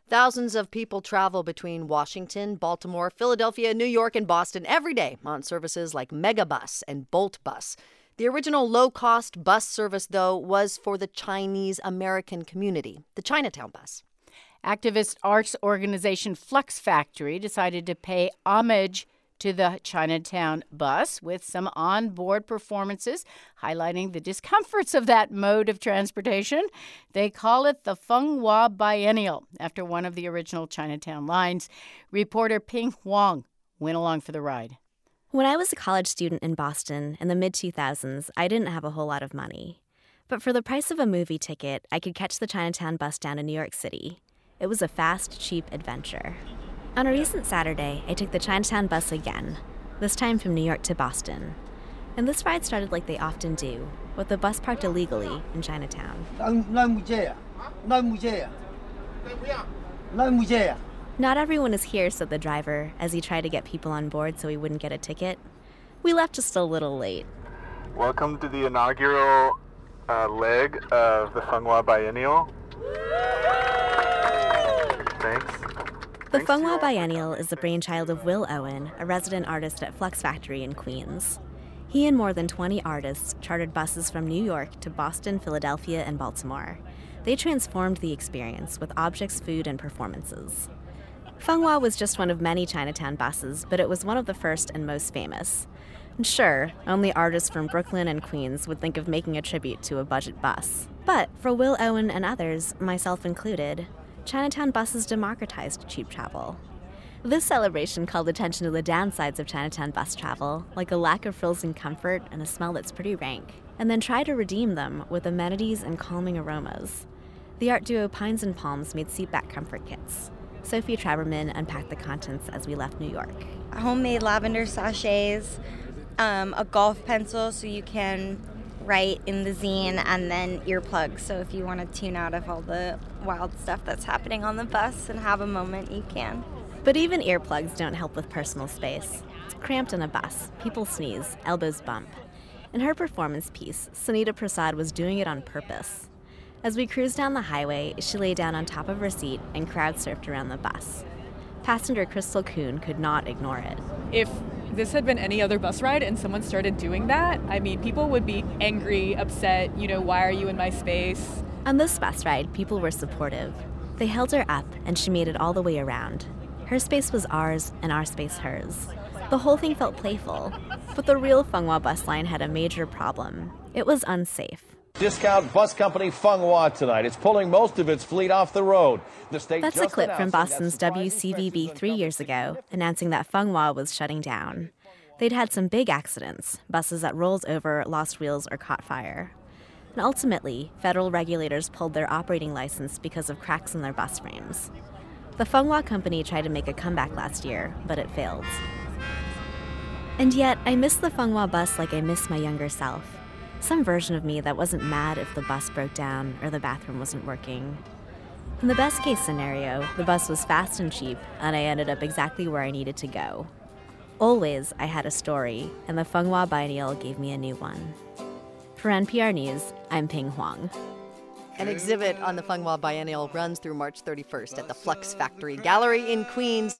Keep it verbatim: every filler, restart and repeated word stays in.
Thousands of people travel between Washington, Baltimore, Philadelphia, New York, and Boston every day on services like Megabus and Bolt Bus. The original low-cost bus service, though, was for the Chinese-American community, the Chinatown bus. Activist arts organization Flux Factory decided to pay homage to the Chinatown bus with some on-board performances highlighting the discomforts of that mode of transportation. They call it the Fenghua Biennial, after one of the original Chinatown lines. Reporter Ping Huang went along for the ride. When I was a college student in Boston in the mid two thousands, I didn't have a whole lot of money. But for the price of a movie ticket, I could catch the Chinatown bus down to New York City. It was a fast, cheap adventure. On a recent Saturday, I took the Chinatown bus again, this time from New York to Boston. And this ride started like they often do, with the bus parked illegally in Chinatown. Not everyone is here, said the driver, as he tried to get people on board so he wouldn't get a ticket. We left just a little late. Welcome to the inaugural uh, leg of the Fenghua Biennial. Thanks. The Fenghua Biennial is the brainchild of Will Owen, a resident artist at Flux Factory in Queens. He and more than twenty artists chartered buses from New York to Boston, Philadelphia, and Baltimore. They transformed the experience with objects, food, and performances. Fenghua was just one of many Chinatown buses, but it was one of the first and most famous. And sure, only artists from Brooklyn and Queens would think of making a tribute to a budget bus. But for Will Owen and others, myself included, Chinatown buses democratized cheap travel. This celebration called attention to the downsides of Chinatown bus travel, like a lack of frills and comfort and a smell that's pretty rank, and then try to redeem them with amenities and calming aromas. The art duo Pines and Palms made seatback comfort kits. Sophie Traberman unpacked the contents as we left New York. Homemade lavender sachets, um, a golf pencil so you can write in the zine, and then earplugs. So if you want to tune out of all the wild stuff that's happening on the bus and have a moment, you can. But even earplugs don't help with personal space. It's cramped on a bus. People sneeze, elbows bump. In her performance piece, Sunita Prasad was doing it on purpose. As we cruised down the highway, she lay down on top of her seat and crowd surfed around the bus. Passenger Crystal Kuhn could not ignore it. If this had been any other bus ride and someone started doing that, I mean, people would be angry, upset, you know, why are you in my space? On this bus ride, people were supportive. They held her up, and she made it all the way around. Her space was ours, and our space hers. The whole thing felt playful, but the real Fenghua bus line had a major problem. It was unsafe. Discount bus company Fenghua tonight. It's pulling most of its fleet off the road. The state That's a clip from Boston's W C V B three years ago, announcing that Fenghua was shutting down. They'd had some big accidents, buses that rolled over, lost wheels, or caught fire. And ultimately, federal regulators pulled their operating license because of cracks in their bus frames. The Fenghua company tried to make a comeback last year, but it failed. And yet, I miss the Fenghua bus like I miss my younger self. Some version of me that wasn't mad if the bus broke down or the bathroom wasn't working. In the best case scenario, the bus was fast and cheap, and I ended up exactly where I needed to go. Always, I had a story, and the Fenghua Biennial gave me a new one. For N P R News, I'm Ping Huang. An exhibit on the Fenghua Biennial runs through March thirty-first at the Flux Factory Gallery in Queens.